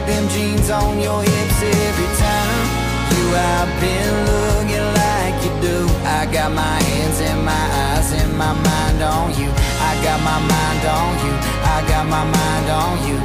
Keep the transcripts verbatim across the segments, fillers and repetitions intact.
them jeans on your hips every time you out been looking like you do. I got my hands and my eyes and my mind on you. I got my mind on you. I got my mind on you.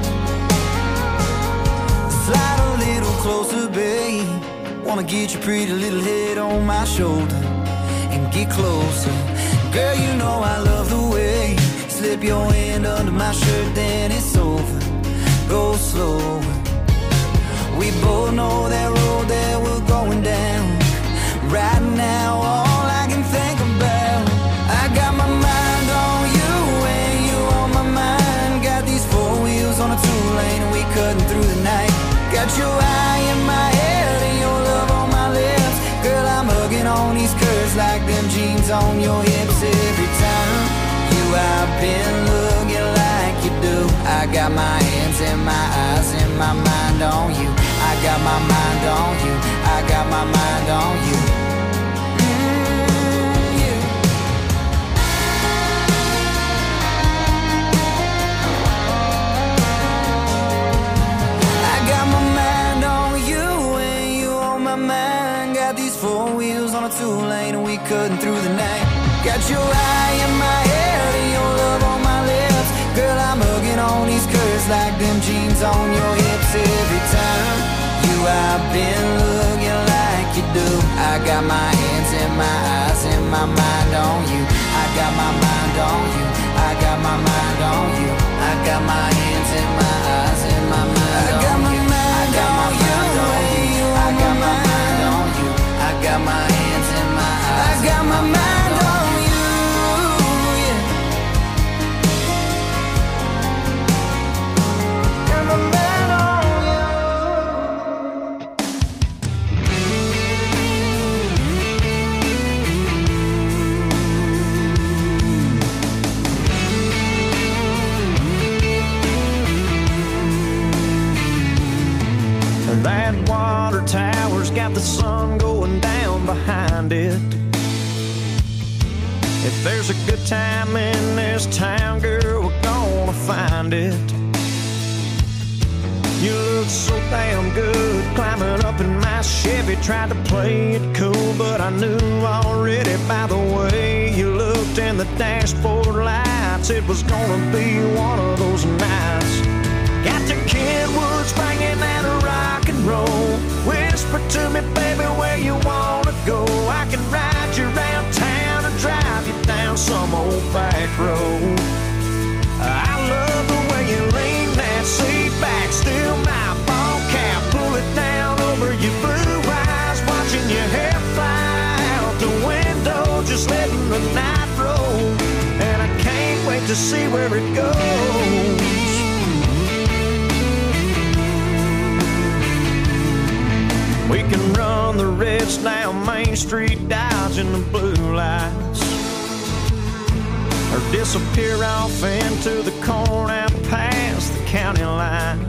Slide a little closer, babe. Wanna get your pretty little head on my shoulder and get closer. Girl, you know I love the way you slip your hand under my shirt, then it's over. Go slow. We both know that road that we're going down. Right now, all I can think about, I got my mind on you and you on my mind. Got these four wheels on a two-lane and we cutting through the night. Got your eye in my head and your love on my lips. Girl, I'm hugging on these curves like them jeans on your hips every time you out been looking like you do. I got my hands and my eyes and my mind on you. I got my mind on you. I got my mind on you. Mm, yeah. I got my mind on you and you on my mind. Got these four wheels on a two-lane and we cutting through the night. Got your eye in my head and your love on my lips. Girl, I'm hugging on these curves like them jeans on your hips every time you out been looking like you do. I got my hands and my eyes and my mind on you. I got my mind on you. I got my mind on you. I got my hands and my eyes and my mind on you. I got my mind on you. I got my mind on you. I got my hands and my eyes. I got my mind on you. That water tower's got the sun going down behind it. If there's a good time in this town, girl, we're gonna find it. You look so damn good climbing up in my Chevy. Tried to play it cool, but I knew already by the way you looked in the dashboard lights, it was gonna be one of those nights. Got the Kenwoods banging and a rock and roll. Whisper to me, baby, where you wanna go. I can ride you around town and drive you down some old back road. I love the way you lean that seat back, still my ball cap, pull it down over your blue eyes, watching your hair fly out the window, just letting the night roll. And I can't wait to see where it goes. We can run the reds down Main Street, dodging the blue lights, or disappear off into the corn out past the county line.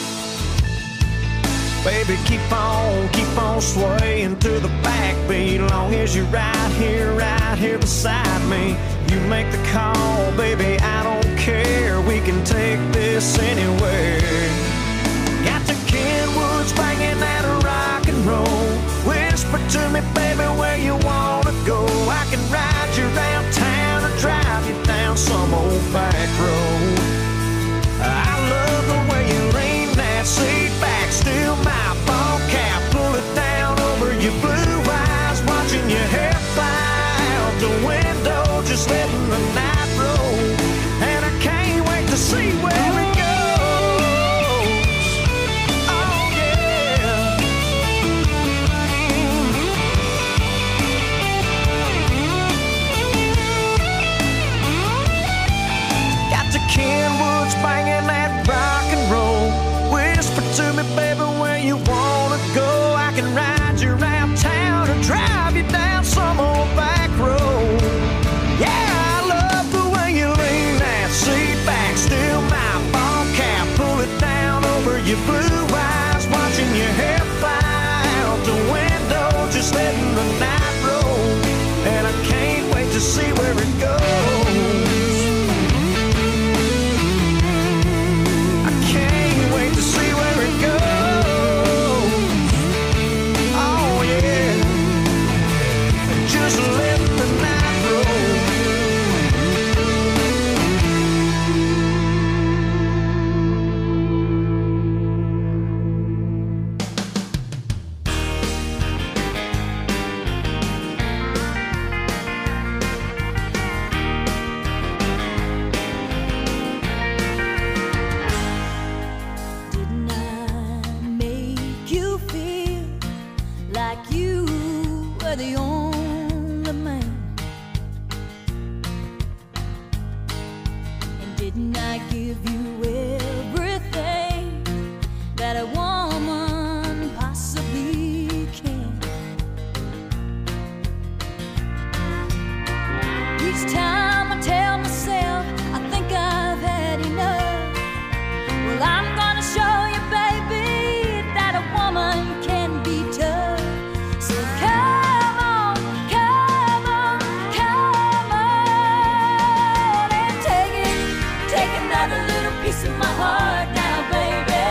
Baby, keep on, keep on swaying to the backbeat, long as you're right here, right here beside me. You make the call, baby, I don't care. We can take this anywhere. Got the Kenwoods banging at a rock and roll. Whisper to me, baby, where you wanna go. I can ride you around town or drive you down some old back road. I love the way you lean that seat back, still my ball cap, pull it down over your blue eyes, watching your hair fly out the window, just letting the night roll. And I can't wait to see where it goes. Kenwoods banging that rock and roll. Whisper to me, baby, where you wanna go. I can ride you around town or drive you down some old back road. Yeah, I love the way you lean that seat back, still my another little piece of my heart now, baby.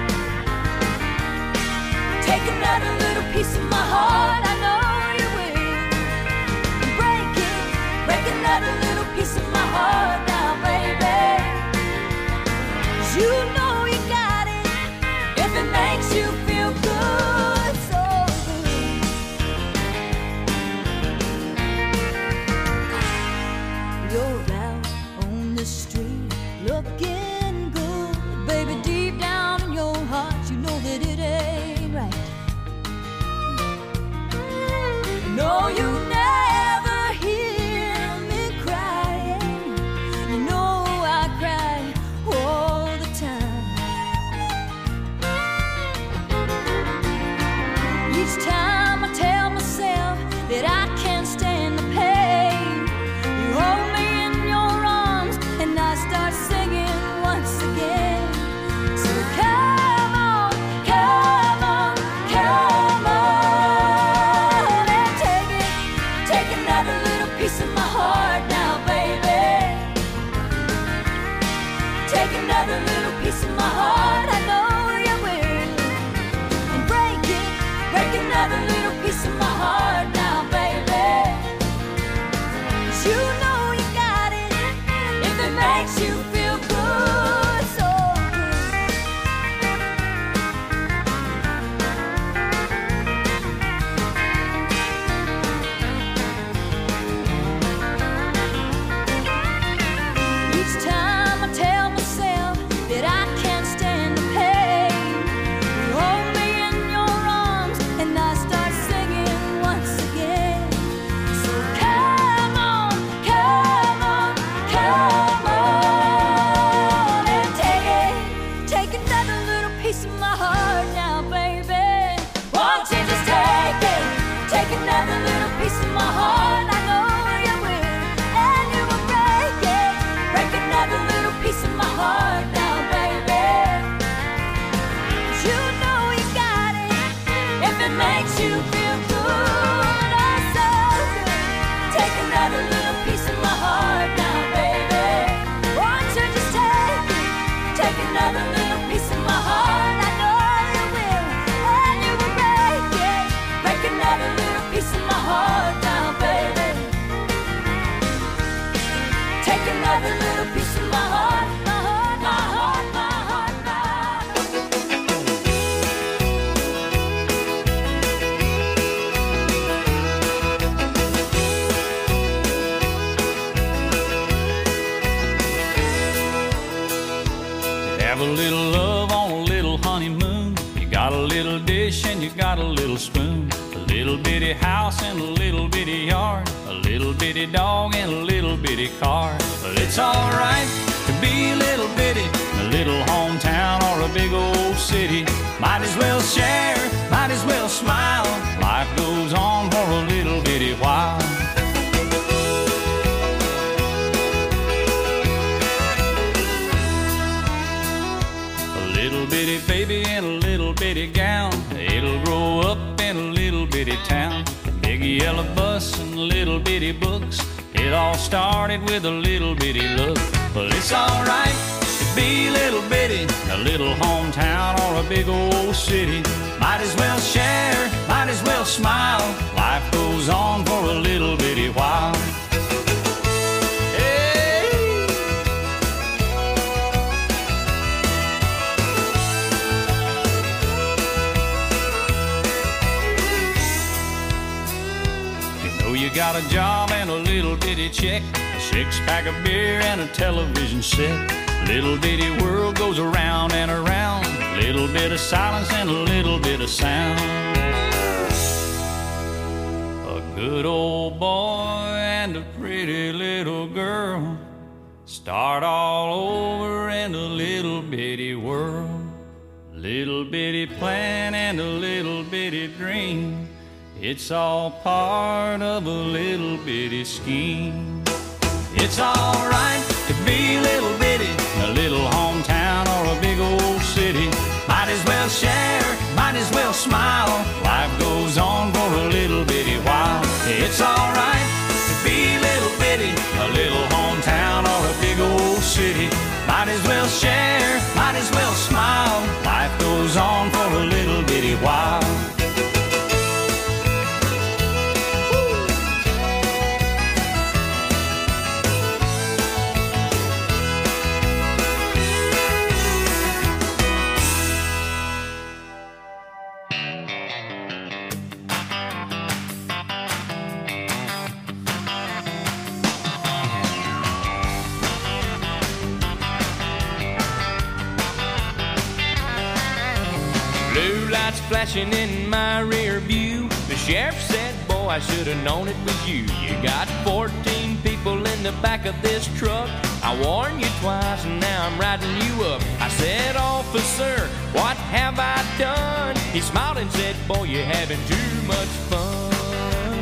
Take another little piece of my heart, I know you will. Break it, break another little piece of my heart now, baby. 'Cause you know you got it, if it makes you feel good, so good. You're out on the street looking good, baby, deep down in your heart you know that it ain't right. No, you never hear me crying. You know I cry all the time. Each time I tell myself that I can't stand the pain, you hold me in your arms and I start singing once again. So come on, come on, come on and take it. Take another little piece of my heart now, baby. Take another little piece of my heart, I know you will. And break it, break another little piece of my heart now, baby. 'Cause you know you got it, if it makes you feel good, so good. Each time I tell myself that I can't stand the pain, you hold me in your arms and I start singing once again. So come on, come on, come on and take it. Take another little piece of my heart now, baby. Won't you just take it? Take another little piece of my heart, I know you will. And you will break it, break another little piece of my heart now, baby. 'Cause you know you got it, if it makes you feel good, oh so good. Take another little piece of my heart now, baby. Won't you just take it? Take another little piece of my heart, I know you will. And you will break it, break another little piece of my heart now, baby. Take another little piece of my heart, my heart, my heart, my heart, my Have a little love on a little honeymoon. You got a little dish and you got a little spoon. A little bitty house and a little bitty yard. A little bitty dog and a little bitty car. But it's alright to be a little bitty in a little hometown or a big old city. Might as well share, might as well smile. Life goes on for a little bitty while. A little bitty baby in a little bitty gown. It'll grow up in a little bitty town. Big yellow bus and little bitty books. It all started with a little bitty look. But it's alright to be a little bitty in a little hometown or a big old city. Might as well share, might as well smile. Life goes on for a little bitty while. You got a job and a little bitty check, a six pack of beer and a television set. Little bitty world goes around and around. Little bit of silence and a little bit of sound. A good old boy and a pretty little girl start all over in a little bitty world. Little bitty plan and a little bitty dream. It's all part of a little bitty scheme. It's alright to be a little bitty in a little hometown or a big old city. Might as well share, might as well smile. Life goes on for a little bitty while. It's alright to be a little bitty in a little hometown or a big old city. Might as well share, might as well smile. Life goes on for a little bitty while. Flashing in my rear view, the sheriff said, boy, I should have known it was you. You got fourteen people in the back of this truck. I warned you twice and now I'm riding you up. I said, officer, what have I done? He smiled and said, boy, you're having too much fun.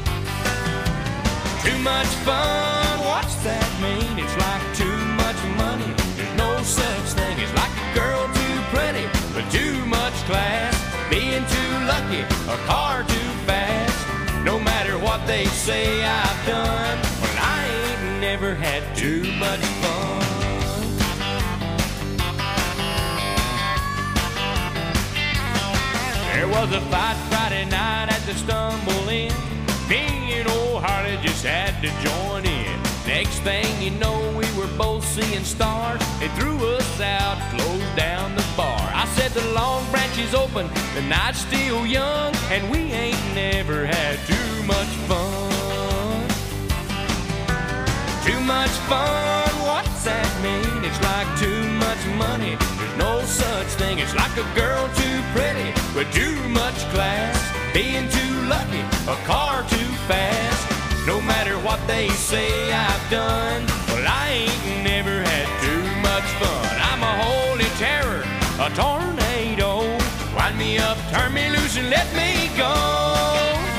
Too much fun, what's that mean? It's like too much money. There's no such thing. It's like a girl too pretty but too much class. Being too lucky, a car too fast. No matter what they say I've done, well, I ain't never had too much fun. There was a fight Friday night at the Stumble Inn. Me and old Harley just had to join in. Next thing you know, we were both seeing stars. They threw us out, closed down the bar. I said the Long Branch is open, the night's still young, and we ain't never had too much fun. Too much fun, what's that mean? It's like too much money. There's no such thing. It's like a girl too pretty with too much class. Being too lucky, a car too fast. No matter what they say I've done, well, I ain't never had too much fun. I'm a holy terror, a tornado. Wind me up, turn me loose, and let me go.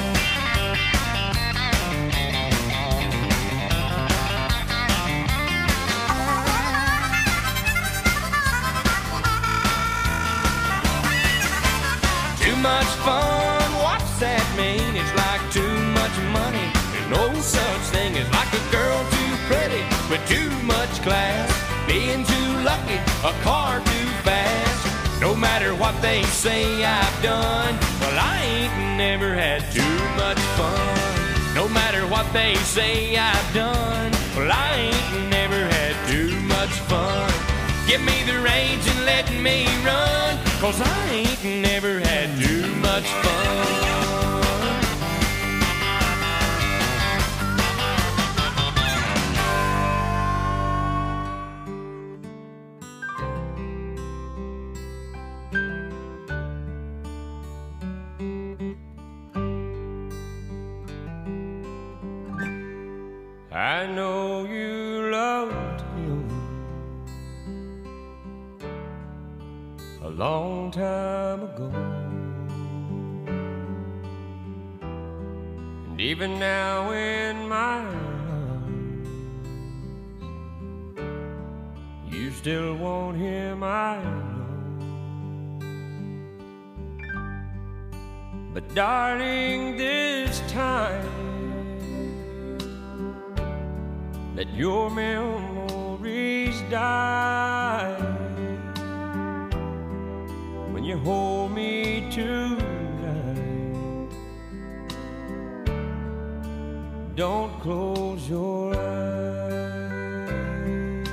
Too much fun, what's that mean? It's like too much money. No such thing as like a girl too pretty with too much class. Being too lucky, a car too fast. No matter what they say I've done, well, I ain't never had too much fun. No matter what they say I've done, well, I ain't never had too much fun. Give me the reins and let me run, 'cause I ain't never had too much fun. I know you loved him a long time ago, and even now in my arms, you still want him, I know. But darling, this time let your memories die. When you hold me tonight, don't close your eyes.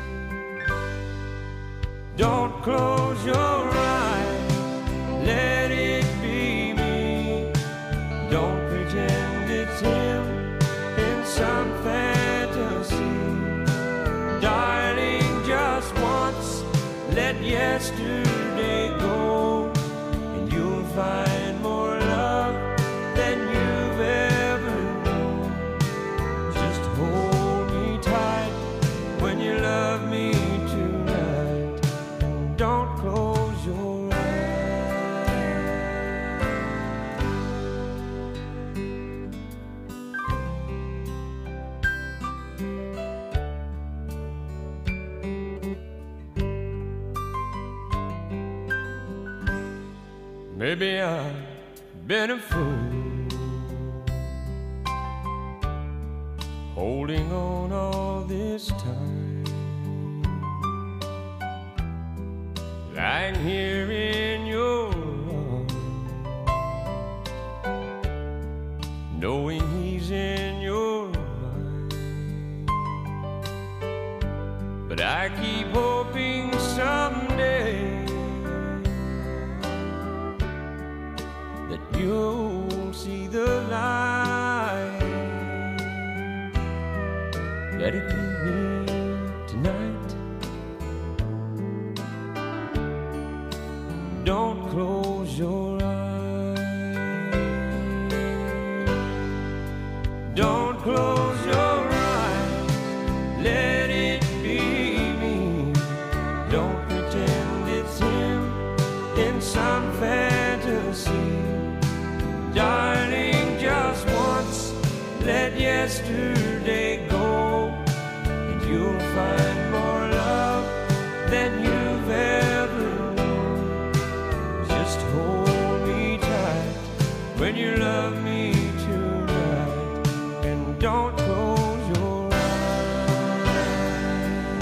Don't close your eyes, let it be me. Don't pretend it's him in some fantasy. Darling, just once, let yesterday go, and you'll find more love than you've ever known. Just hold me tight when you love me tonight, and don't close your Maybe I've been a fool, holding on all this time. lying here in your arms, knowing he's in your mind. But I keep hoping someday that you'll see the light. Let it be me tonight. Don't close your eyes. Don't close your eyes. Let it be me. Don't pretend it's him in some fantasy. Darling, just once, let yesterday go, and you'll find more love than you've ever known. Just hold me tight when you love me tonight, and don't close your eyes.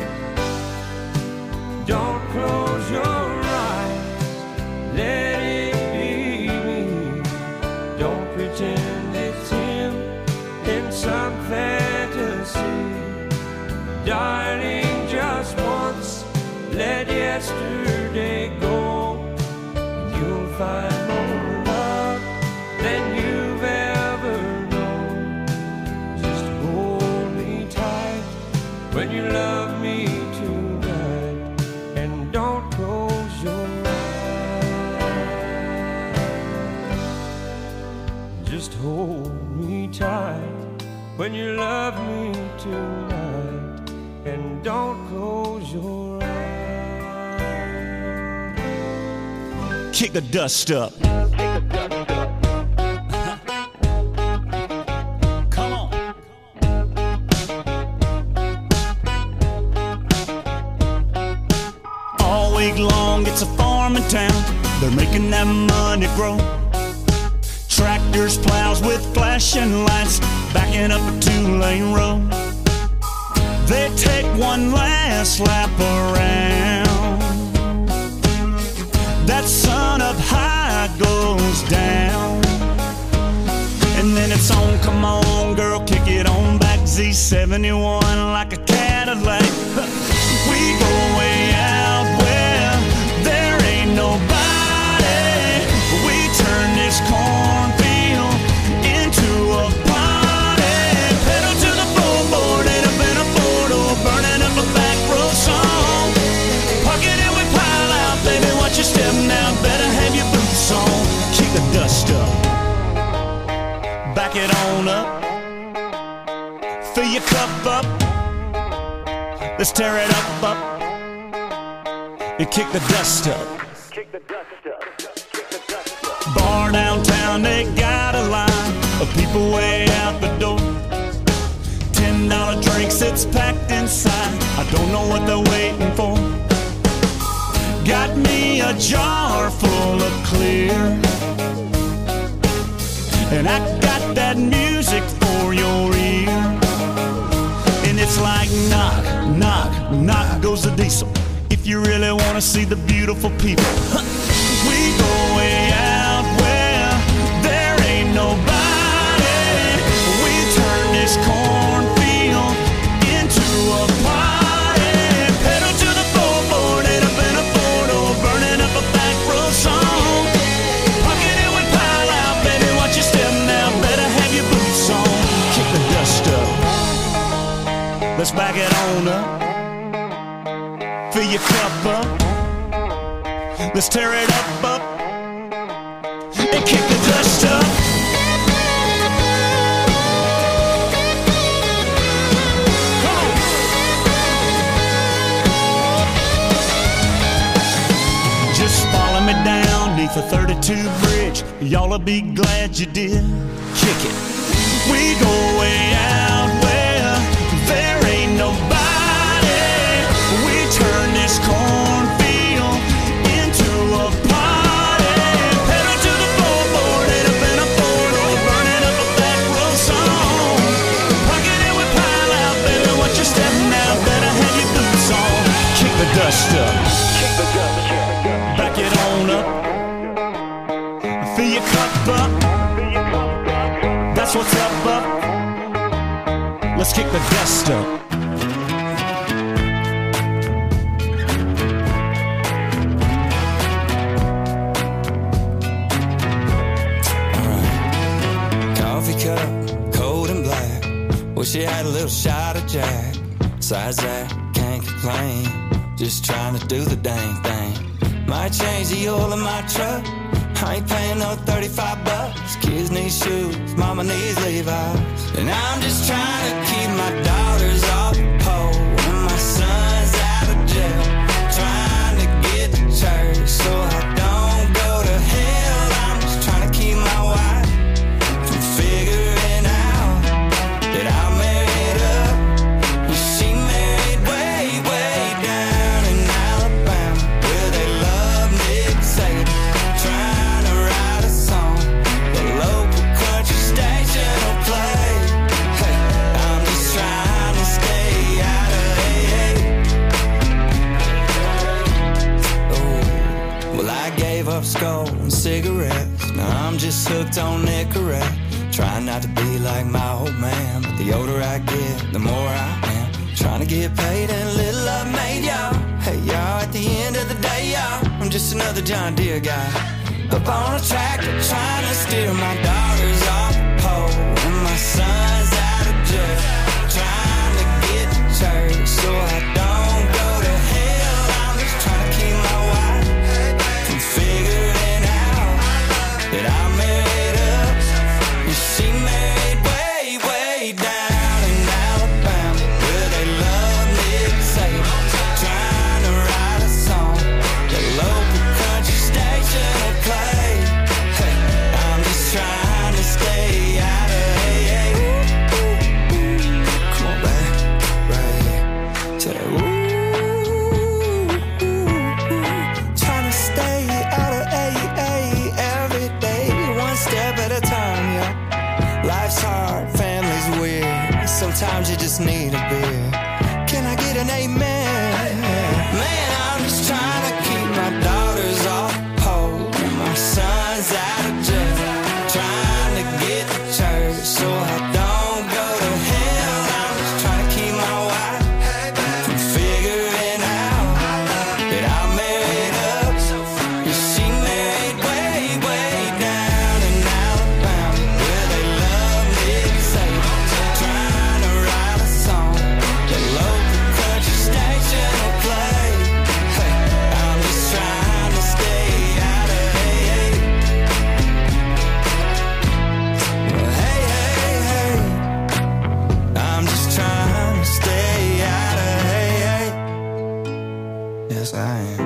Don't close your eyes. Let it be me. Don't pretend it's him in some fantasy. Darling, just once, let yesterday go, and you'll find more love than you've ever known. Just hold me tight when you love me tonight, and don't close your eyes. Just hold me tight when you love me tonight, and don't close your eyes. Kick the dust up. Come on. All week long, it's a farming town. They're making that money grow. Tractors, plows with flashing lights, backing up a two-lane road. They take one last lap around. That sun up high goes down, and then it's on, come on girl, kick it on back. Z seventy-one like a Cadillac. We go way out where there ain't nobody. We turn this cornfield into a party. Pedal to the floorboard and up in a four-door, burning up a back road song. Park it and we pile out, baby, watch your step now, better have your boots on. Kick the dust up, back it on up, fill your cup up, let's tear it up, up, and kick the dust up. Bar downtown, they got a line of people way out the door. Ten dollar drinks, it's packed inside, I don't know what they're waiting for. Got me a jar full of clear, and I got that music for your ear. And it's like knock, knock, knock goes the diesel. If you really want to see the beautiful people, we go way out where there ain't nobody. We turn this cornfield into a party. Pedal to the floorboard and up in a four-door, burning up a back road song. Pocket it with pile out, baby, watch your step now, better have your boots on. Kick the dust up, let's back it on up, fill your cup up, let's tear it up, up, and kick the dust up. Come on. Just follow me down neath the thirty-two bridge, y'all'll be glad you did. Kick it. We go way out where there ain't nobody. We turn this cornfield into a party. Pedal to the floorboard and up in a four-door, burning up a back road song. Pocket it with pile out, baby, watch your step now, better have your boots on. Kick the dust up. Kick the dust. let's kick the dust up. Wish you had a little shot of Jack. Besides that, can't complain. Just trying to do the dang thing. Might change the oil in my truck. I ain't paying no thirty-five bucks. Kids need shoes, mama needs Levi's. And I'm just trying to keep my daughters off the pole and my son's out of jail. Trying to get to church so I don't go to hell. I'm just trying to keep my wife from figuring out that I'm married up, and she married way, way down in Alabama, where they love Nick Saban. Trying to write a song the local country station will play. Hey, I'm just trying to stay out of A A. Oh, well, I gave up skull and cigarettes. Now I'm just hooked on Nicorette. Trying not to be like my old man, but the older I get, the more I am. Trying to get paid and a little love made, y'all. Hey, y'all, at the end of the day, y'all, I'm just another John Deere guy. Up on a tractor, trying to steer my daughters off the pole and my son's out of jail. Trying to get to church so I don't go to hell. I'm just trying to keep my wife from figuring out that I'm married up, and she married way, way down in Alabama, where they love Nick Saban. Trying to write a song the local country station will play. Hey, I'm just trying to stay out of A A. Come on back, right here. Tell that, ooh, trying to stay out of A A every day, one step at a time, yeah. Life's hard, family's weird. Sometimes you just need a beer. Can I get an amen? Man, I'm just trying to keep my daughters off the pole and my son's out of jail. Trying to get to church so I don't go to hell. I'm just trying to keep my wife from figuring out that I'm married up, and she married way, way down in Alabama, where they love Nick Saban. Trying to write a song the local country station will play. Hey, I'm just trying to stay out of A A. Well, hey, hey, hey, I'm just trying to stay out of A A. Yes, I am.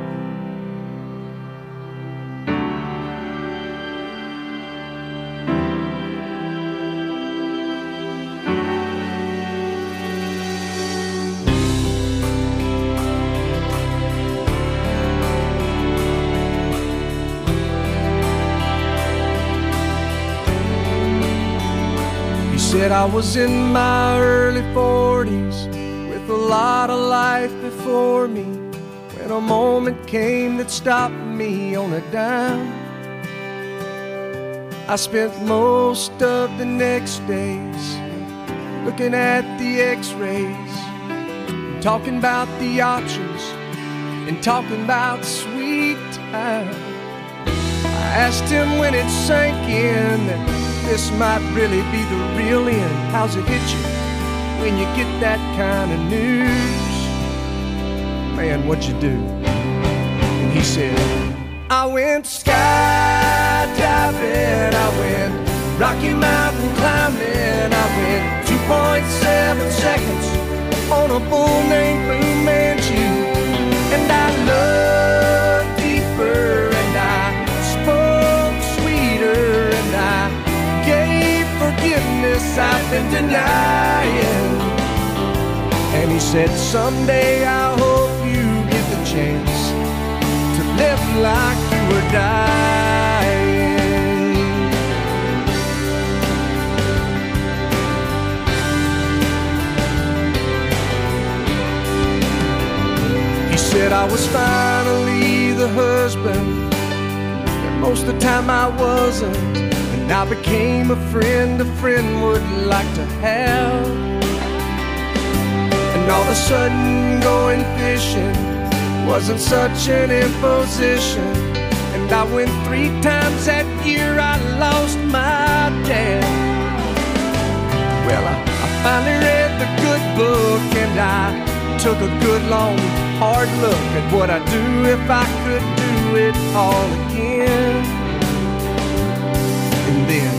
He said I was in my early forties with a lot of life before me, when a moment came that stopped me on a dime. I spent most of the next days looking at the x-rays, talking about the options and talking about sweet time. I asked him when it sank in that this might really be the real end. How's it hit you when you get that kind of news? Man, what'd you do? And he said, I went skydiving, I went Rocky Mountain climbing, I went two point seven seconds on a bull named Blue Manchu. And I loved deeper, and I spoke sweeter, and I gave forgiveness I've been denying. And he said, someday I hope you get the chance to live like you were dying. He said I was finally the husband that most of the time I wasn't, and I became a friend a friend would like to have. all of a sudden going fishing wasn't such an imposition. And I went three times that year, I lost my dad. Well, I, I finally read the good book, and I took a good long hard look at what I'd do if I could do it all again. And then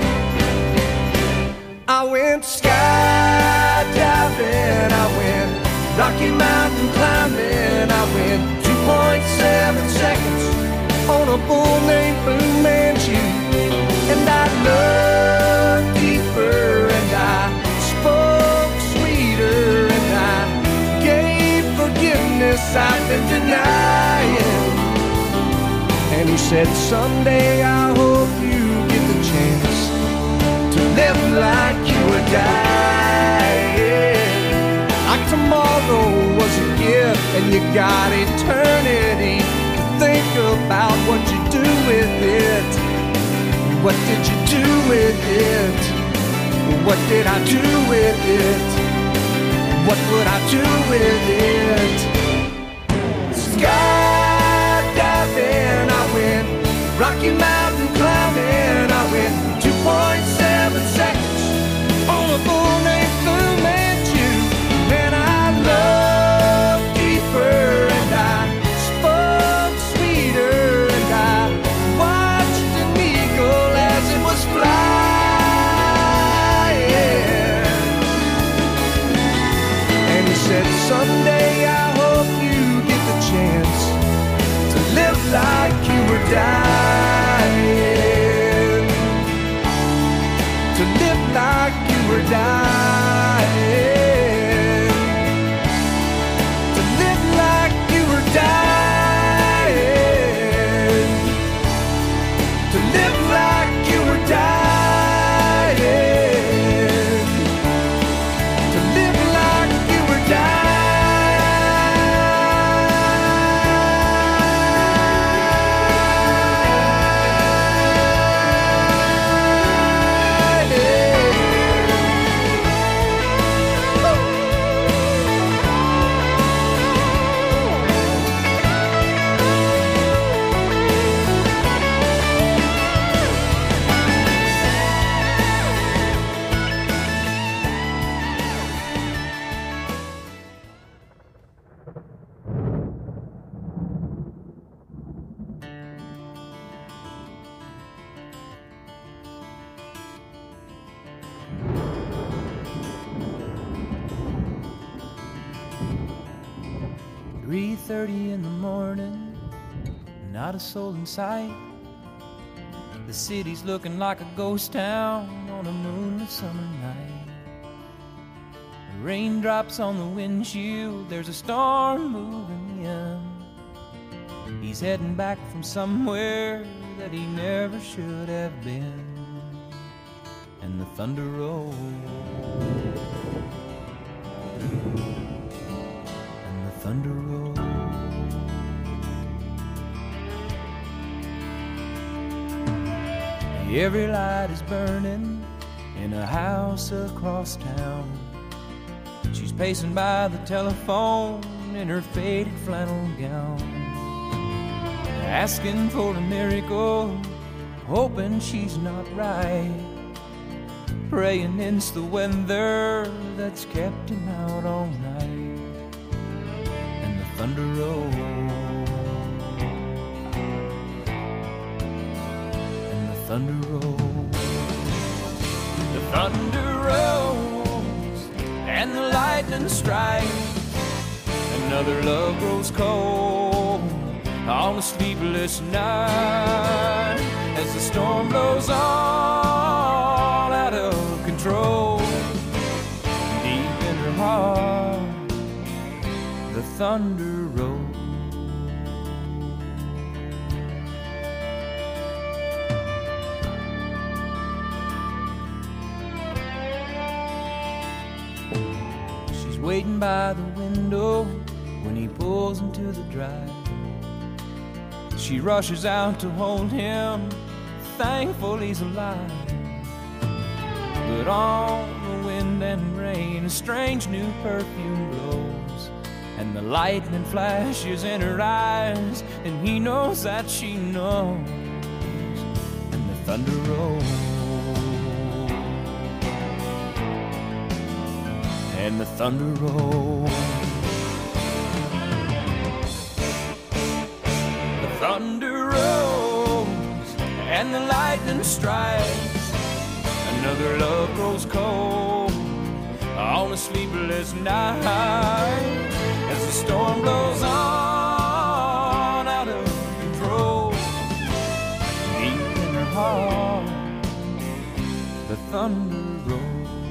I went skydiving, I went Rocky Mountain climbing, I went two point seven seconds on a bull named Fu Manchu. And I looked deeper, and I spoke sweeter, and I gave forgiveness I've been denying. And he said, someday I hope you get the chance to live like you were dying. Like tomorrow was a gift, and you got eternity to think about what you do with it. What did you do with it? What did I do with it? What would I do with it? Skydiving, I went Rocky Mountain climbing, I went two point seven seconds on a bull named Fu Manchu. And I loved deeper, and I spoke sweeter, and I watched an eagle as it was flying. And he said, someday I hope you get the chance to live like you were dying. To live like you were dying. To live like you were dying. To live like you were dying. To live like you were dying. three thirty in the morning, not a soul in sight. The city's looking like a ghost town on a moonlit summer night. Raindrops on the windshield, there's a storm moving in. He's heading back from somewhere that he never should have been. And the thunder rolls, and the thunder rolls. Every light is burning in a house across town. She's pacing by the telephone in her faded flannel gown, asking for a miracle, hoping she's not right, praying it's the weather that's kept him out all night. And the thunder rolls, and the thunder rolls, the thunder rolls, and the lightning strikes. Another love grows cold on a sleepless night, as the storm blows all out of control. Deep in her heart, the thunder rolls. She's waiting by the window when he pulls into the drive. She rushes out to hold him, thankful he's alive. But on the wind and rain, a strange new perfume blows, and the lightning flashes in her eyes, and he knows that she knows, and the thunder rolls, and the thunder rolls. The thunder rolls, and the lightning strikes, another love grows cold on a sleepless night, as the storm blows on out of control. Deep in her heart, the thunder rolls.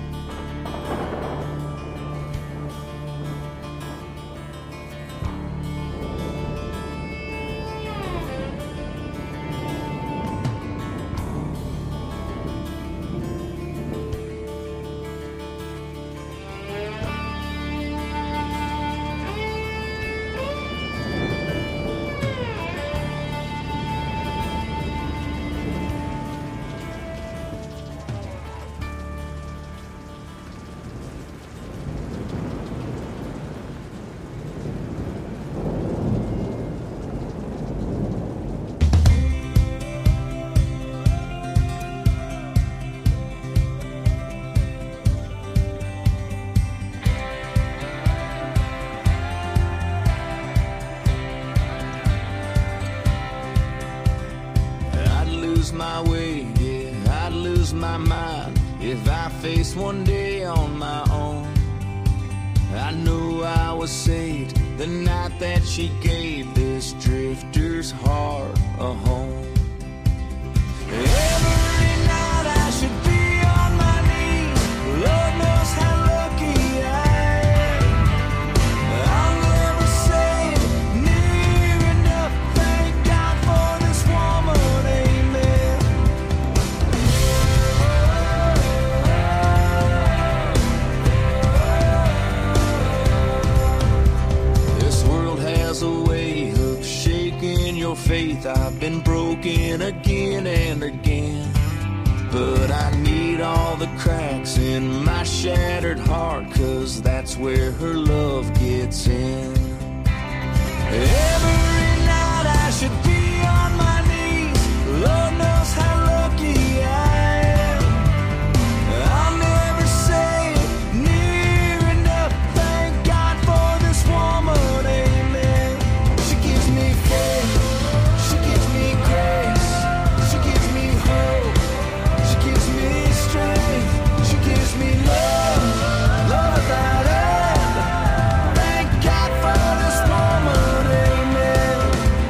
My way, yeah, I'd lose my mind if I faced one day on my own. I knew I was saved the night that she gave this drifter's heart a home. Every night I should be on my knees, Lord knows how lucky I am. I'll never say it near enough, thank God for this woman. Faith, I've been broken again and again, but I need all the cracks in my shattered heart, 'cause that's where her love gets in. Every night I should be on my knees, Lord knows how lucky I am. I'll never say it near enough, thank God for this woman, amen. She gives me faith, grace, she gives me hope, she gives me strength, she gives me love, love without end. Thank God for this woman, amen.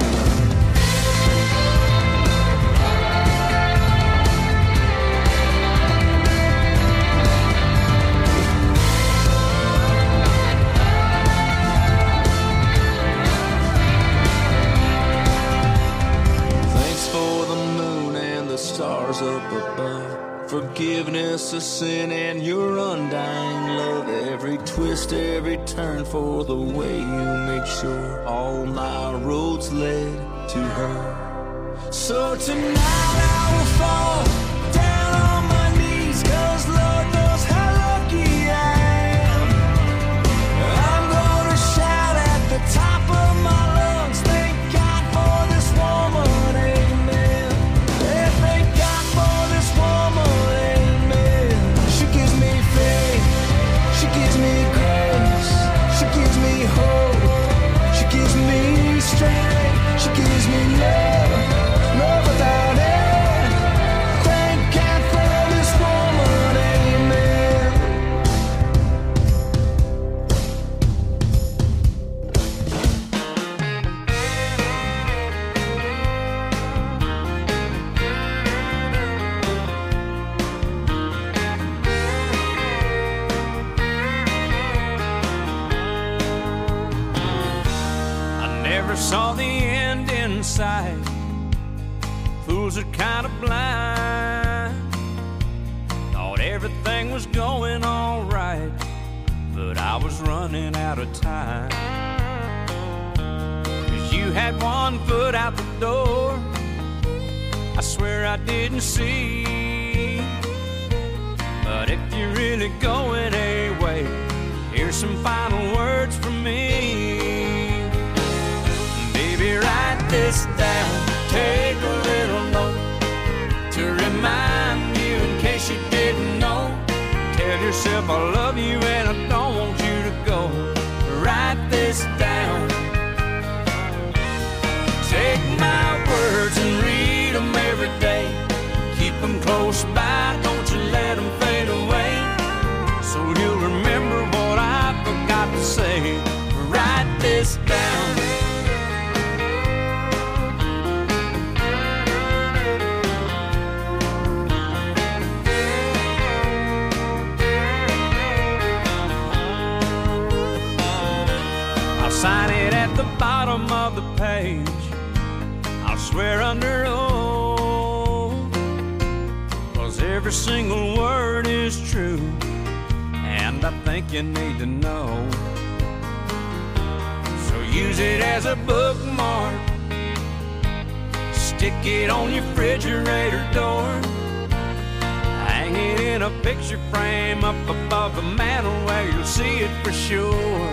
Stars up above, forgiveness of sin and your undying love. Every twist, every turn for the way you made sure all my roads led to her. So tonight I will fall down on my knees, 'cause Lord knows how lucky I am. I'm gonna shout at the top of my lungs, thank God for this woman, amen. Thank God for this woman, amen. She gives me faith, she gives me grace, she gives me hope, she gives me strength, she gives me love, love without end. Thank God for this woman, amen. Saw the end in sight. Fools are kind of blind. Thought everything was going all right, but I was running out of time. 'Cause you had one foot out the door, I swear I didn't see. But if you're really going away, here's some final words from me. Baby, write this down, take a little note to remind you in case you didn't know. Tell yourself I love you and I don't want you to go. Write this down. Take my words and read them every day. Keep them close by, don't you let them fade away. So you'll remember what I forgot to say. Write this down. I'll sign it at the bottom of the page. I'll swear under oath, 'cause every single word is true, and I think you need to know. So use it as a bookmark, stick it on your refrigerator door, hang it in a picture frame up above the mantel where you'll see it for sure.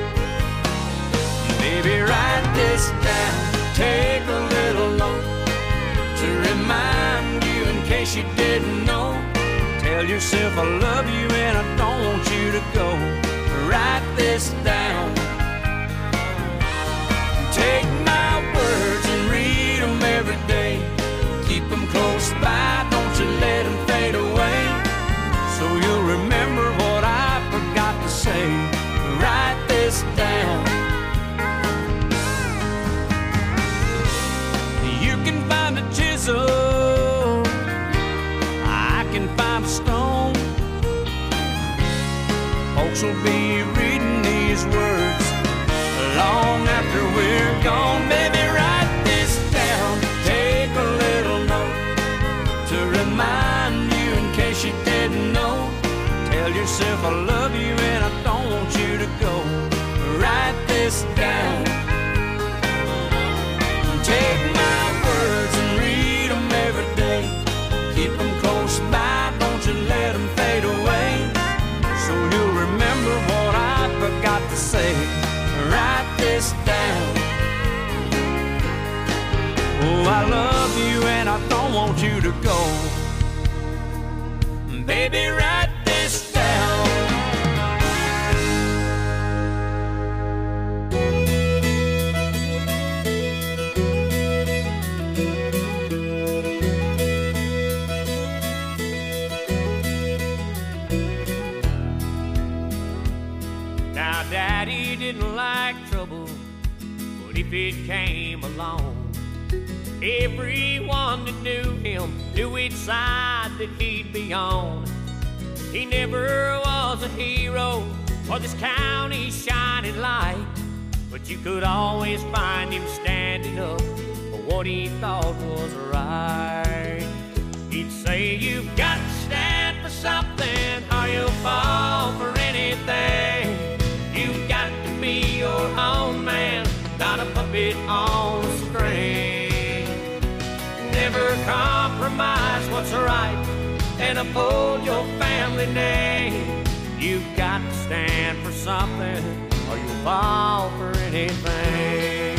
Baby, write this down, take a little note to remind you in case you didn't know. Tell yourself I love you and I don't want you to go. Write this down. Take my words and read them every day. Keep them close by, don't you let them fade away. So you'll remember what I forgot to say. Write this down. You can find a chisel, I can find a stone. Folks will be reading these words long after we're gone. Baby, write this down, take a little note to remind you in case you didn't know. Tell yourself I love you and I don't want you to go. Write this down. Take my words and read them every day. Keep them close by, don't you let them fade away. So you'll remember what I forgot to say. Write this down. Oh, I love you and I don't want you to go. Baby, write this down. Daddy didn't like trouble, but if it came along, everyone that knew him knew which side that he'd be on. He never was a hero or this county's shining light, but you could always find him standing up for what he thought was right. He'd say, you've got to stand for something or you'll fall for anything. You've got to be your own man, not a puppet on a string. Never compromise what's right and uphold your family name. You've got to stand for something or you'll fall for anything.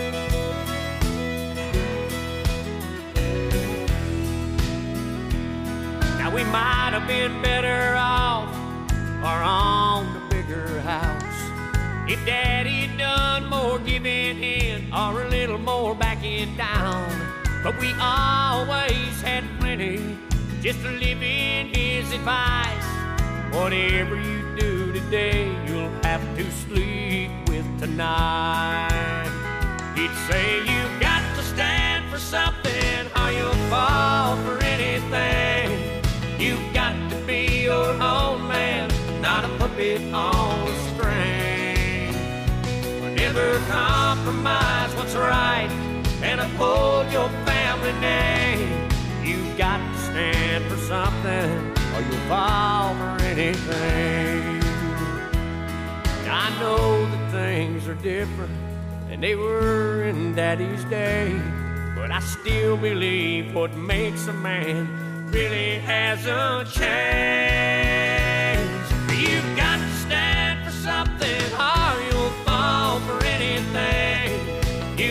Now we might have been better off or on the bigger house if Daddy had done more giving in or a little more backing down. But we always had plenty just to live in his advice. Whatever you do today, you'll have to sleep with tonight. He'd say, you've got to stand for something or you'll fall for anything. You've got to be your own man, not a puppet on a string. Never compromise what's right and uphold your family name. You've got to stand for something or you'll fall for anything. I know that things are different than they were in Daddy's day, but I still believe what makes a man really hasn't changed.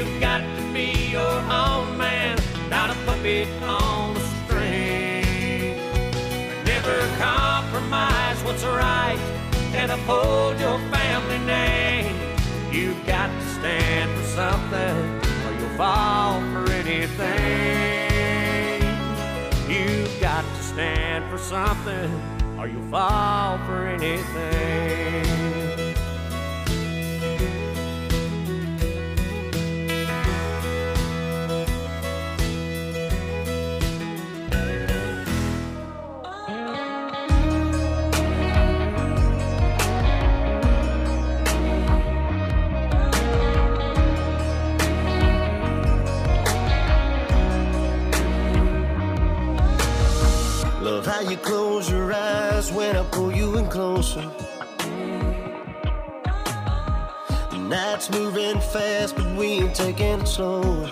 You've got to be your own man, not a puppet on a string. Never compromise what's right and uphold your family name. You've got to stand for something or you'll fall for anything. You've got to stand for something or you'll fall for anything. Love how you close your eyes when I pull you in closer. The night's moving fast, but we ain't taking it slow.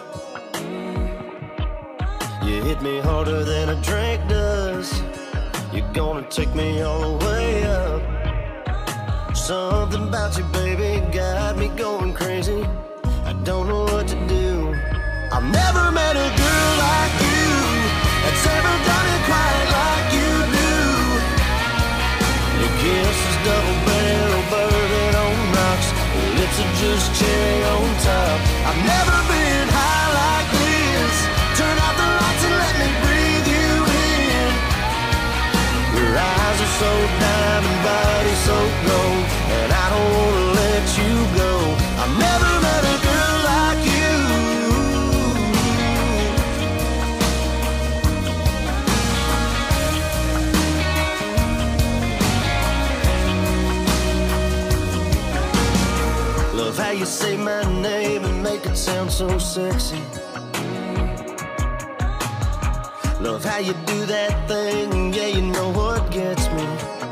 You hit me harder than a drink does. You're gonna take me all the way up. Something about you, baby, got me going crazy. I don't know what to do. I've never met a girl like you that's ever done it quite like you do. Your kiss is double barrel bourbon on rocks. Your lips are just cherry on top. I've never been high like this. Turn out the lights and let me breathe you in. Your eyes are so diamond, body so gold, and I don't wanna let you go. I've never met a girl like you. Love how you say my name and make it sound so sexy. Love how you do that thing, yeah, you know what gets me.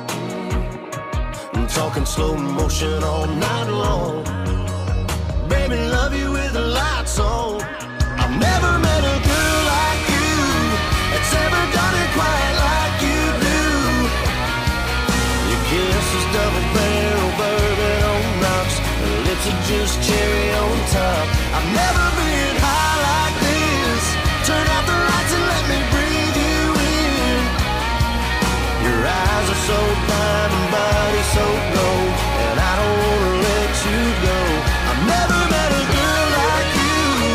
I'm talking slow motion all night long. Baby, love you with the lights on. I've never met a girl like you that's ever done it quite like you do. Your kiss is double barrel bourbon on rocks. Her lips are just cherry on top. I've never been high like this. Turn out the lights and let me breathe you in. Your eyes are so diamond, body so gold, and I don't wanna let you go. I've never met a girl like you.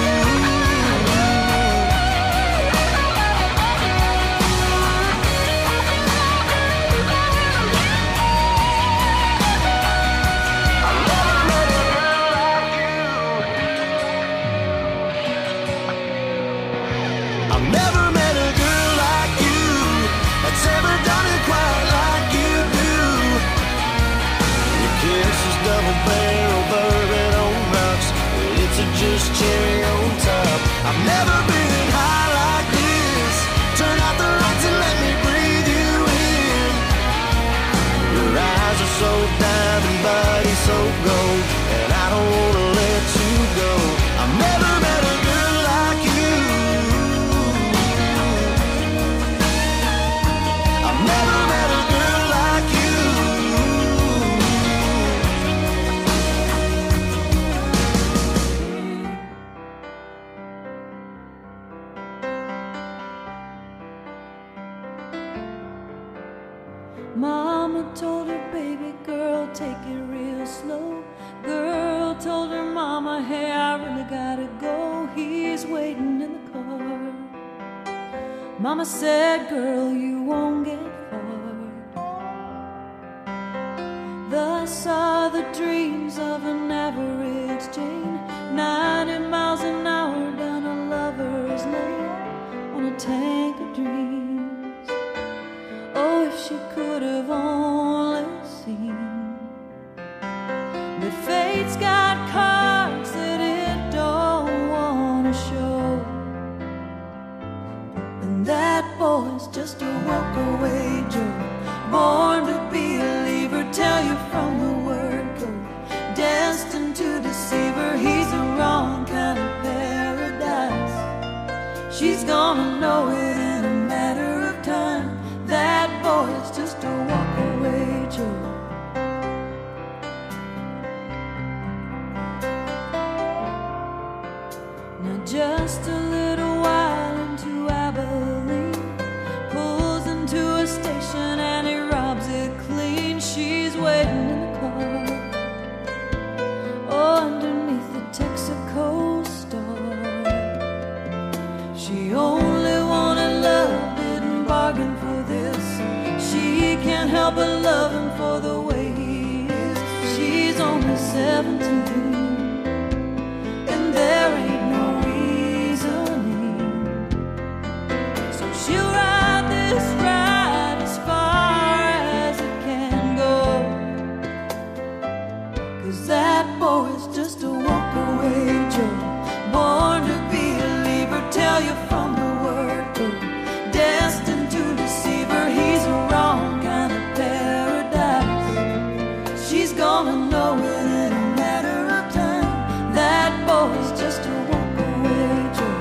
I've never met a girl like you. I've never met a girl like you that's ever done it quite like you do. Your kiss is double barrel bourbon on rocks. Your lips are just cherry on top. I've never been high like this. Turn out the lights and let me breathe you in. Your eyes are so diamond, body so gold, and I don't wanna let you go. I've never met a girl like you. I've never met a girl like you. Mama told her, baby girl, take it real slow. Girl told her mama, hey, I really gotta go. He's waiting in the car. Mama said, girl, you won't get far. Thus are the dreams of an average Jane, ninety miles an hour down a lover's lane on a tank of dreams. Oh, if she could have only seen that fate's got cards that it don't want to show, and that boy's just a walk-away Joe, born to be a leaver, tell you from the word go, destined to deceive her. He's the wrong kind of paradise. She's gonna know it in a matter of time. That boy's just a walk-away Joe. Now just a little while into Abilene, pulls into a station and he robs it clean. She's waiting in the car, oh, underneath the Texaco star. She only wanted love, didn't bargain for this. She can't help but love him for the way he is. She's only seventeen, and there ain't no reasoning. So she'll ride this ride as far as it can go, 'cause that boy's just a walk-away Joe, born to be a leaver, tell you from the word go, destined to deceive her. He's a wrong kind of paradise. She's gonna know it in a matter of time. That boy's just a walk-away Joe.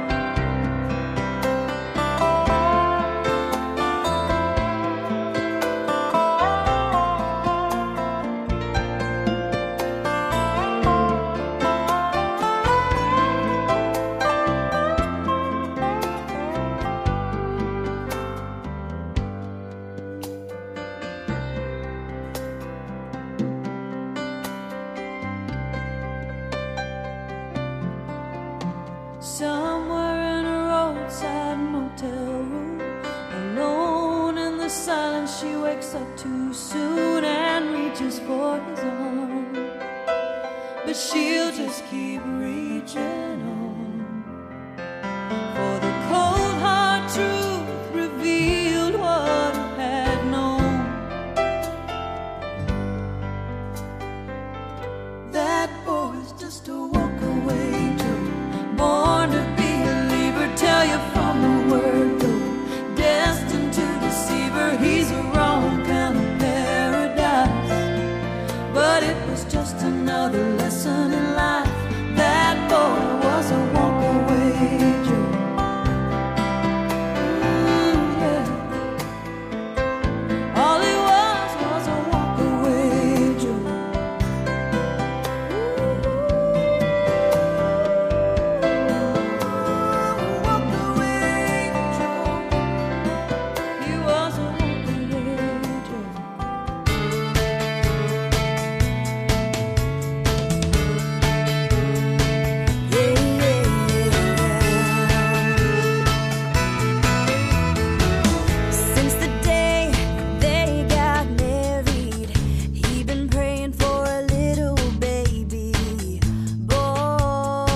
Somewhere in a roadside motel room, alone in the silence, she wakes up too soon and reaches for his arm. But she'll just keep reaching on, for the cold hard truth revealed what he had known. That boy's just a walk-away Joe, born to be a leaver, tell you from the word go, destined to deceive her. He's a wrong kind of paradise, but it was just another lesson in life. That boy was a walk-away Joe. Ooh, yeah. All he was was a walk-away Joe. He was a walk-away Joe. Since the day they got married, he'd been praying for a little baby boy.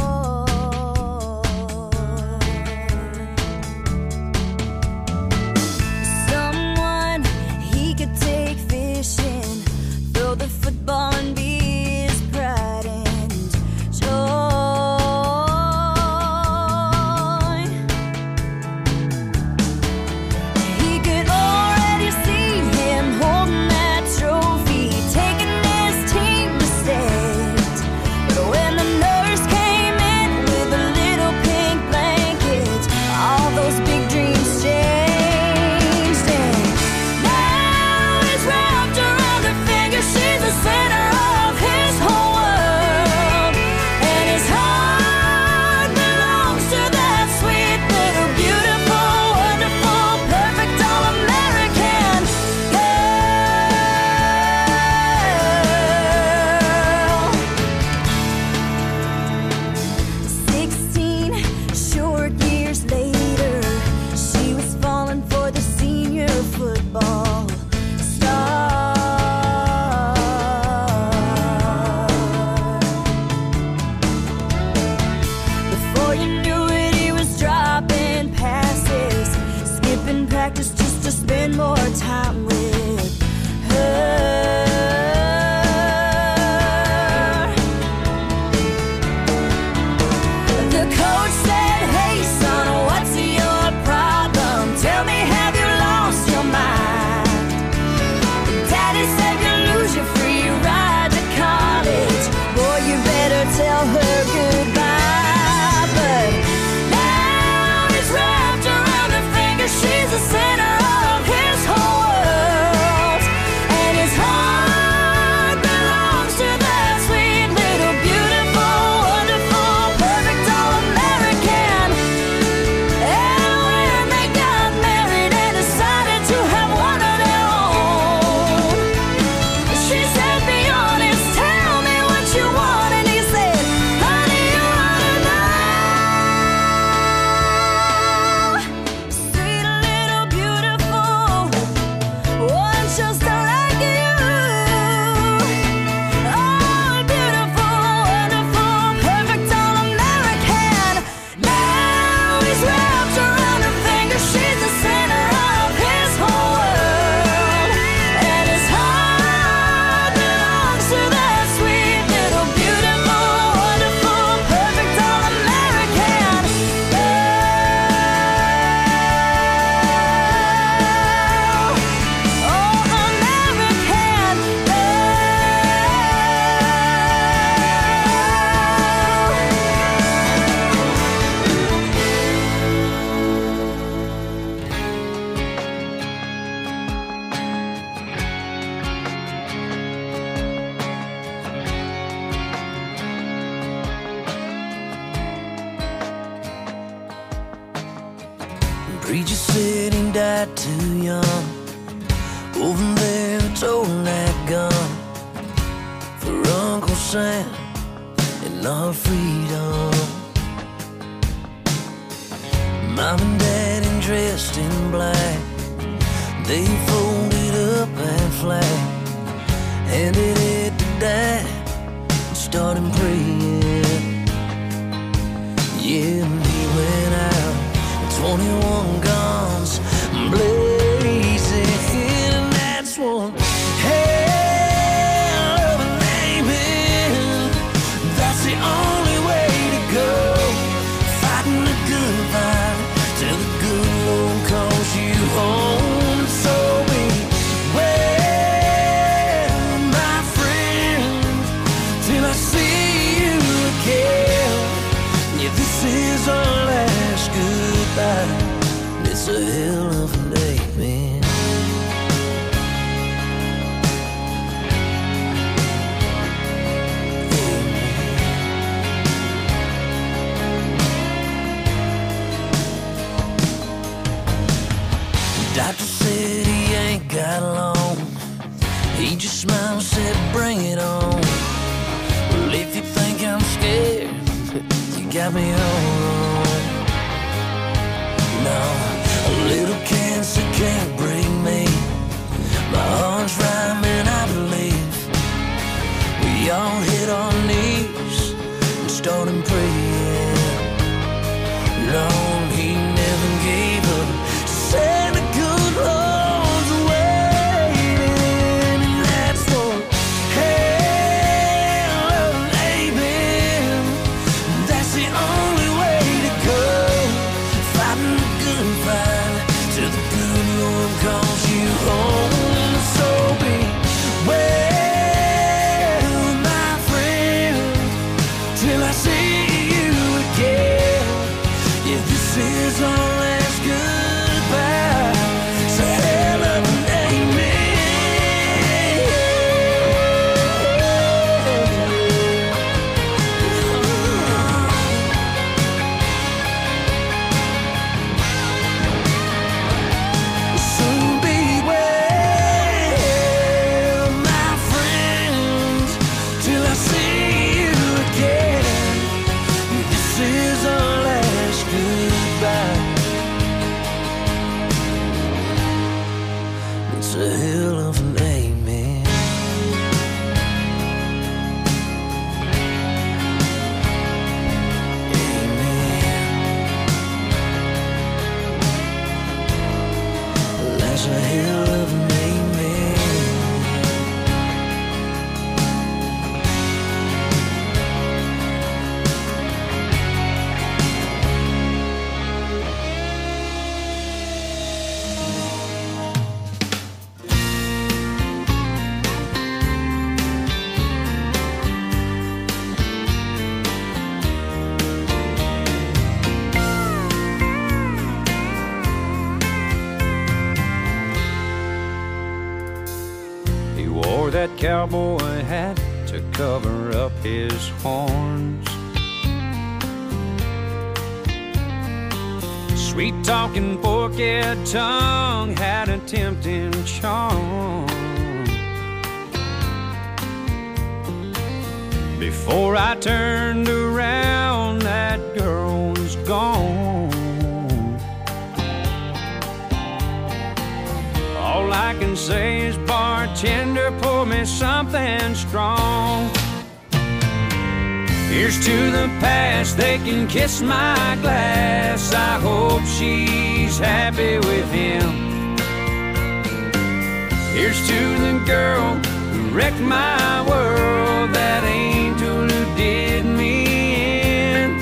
Someone he could take fishing, throw the football and be his pride and joy. He could already see him holding that trophy, taking his team to state. But when the nurse came in with a little pink blanket, all those big dreams changed. And now he's wrapped around her finger. She's the center of his whole world, and his heart belongs to that sweet little beautiful, wonderful, perfect all-American girl. Sixteen short years later, she was falling for the senior football star. Before you knew it, he was dropping passes, skipping practice just to spend more time with her. The coach said, "Hey son, what's your problem? Tell me, have you lost your mind?" Daddy said, "You lose your free ride to college. Boy, you better tell her goodbye." But now he's wrapped around her finger. She's the center of his whole world. Preacher said he died too young. Over there it's holding that gun for Uncle Sam and our freedom. Mom and Dad dressed in black, they folded up that flag, handed it to Dad and started praying. Yeah, and he went out with twenty-one guns blazing, and that's one hell of an amen. That's the only way to go, fighting the good fight till the good Lord calls you home. So beware, my friend, till I see you again. Yeah, this is our last goodbye. It's a hell of a day, man. Doctor said he ain't got long. He just smiled and said, bring it on. Well, if you think I'm scared, you got me all wrong. No, a little cancer can't break me. My heart's rhyming, I believe. We all hit our knees and started praying. Lord, he never gave up. Said the good Lord's waiting, and that's for hell of an amen. That's the only way to go, fighting the good fight till the good Lord calls you home. So beware, my friend, till I see you again. Yeah, this is our last goodbye. It's a hell of an So beware, my friend, till I see you again. This is our last goodbye. It's a hell of an amen. Amen. That's a hell of an amen. He wore that cowboy hat to cover up his horns. Sweet talking forked tongue had a tempting charm. Before I turned around, that girl was gone. All I can say is, bartender, pour me something strong. Here's to the past, they can kiss my glass. I hope she's happy with him. Here's to the girl who wrecked my world, that angel who did me in.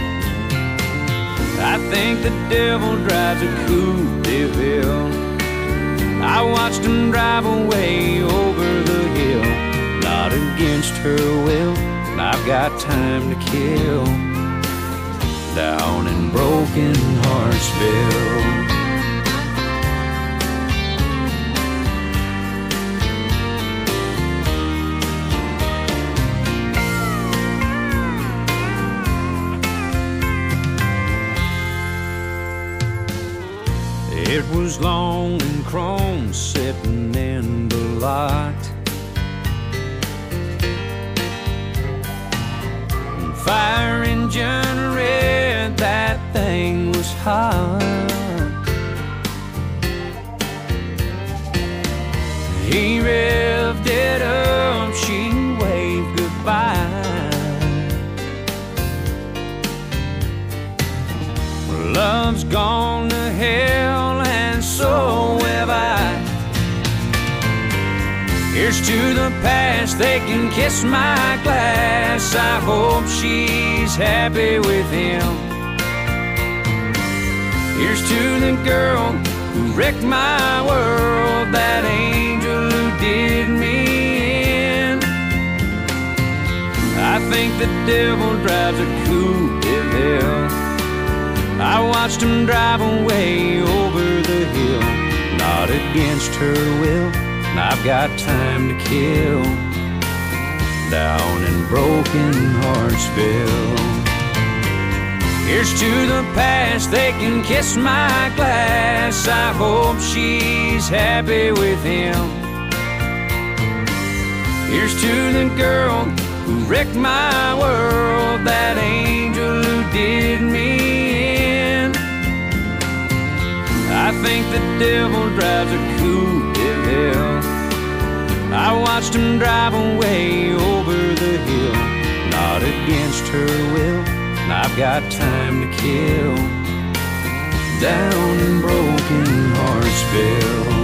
I think the devil drives a Coupe de Ville. I watched him drive away over the hill, not against her will. I've got time to kill down in Broken Heartsville. It was long and chrome sitting in the lot. Fire engine red, that thing was hot. He revved it up, she waved goodbye. Love's gone to hell and so have I. Here's to the past, they can kiss my glass. I hope she's happy with him. Here's to the girl who wrecked my world, that angel who did me in. I think the devil drives a coupe de ville. I watched him drive away over the hill, not against her will. I've got time to kill down in Broken Heartsville. Here's to the past, they can kiss my glass. I hope she's happy with him. Here's to the girl who wrecked my world, that angel who did me in. I think the devil drives a coupe de ville. I watched him drive away over the hill, not against her will. I've got time to kill down in Broken Heartsville.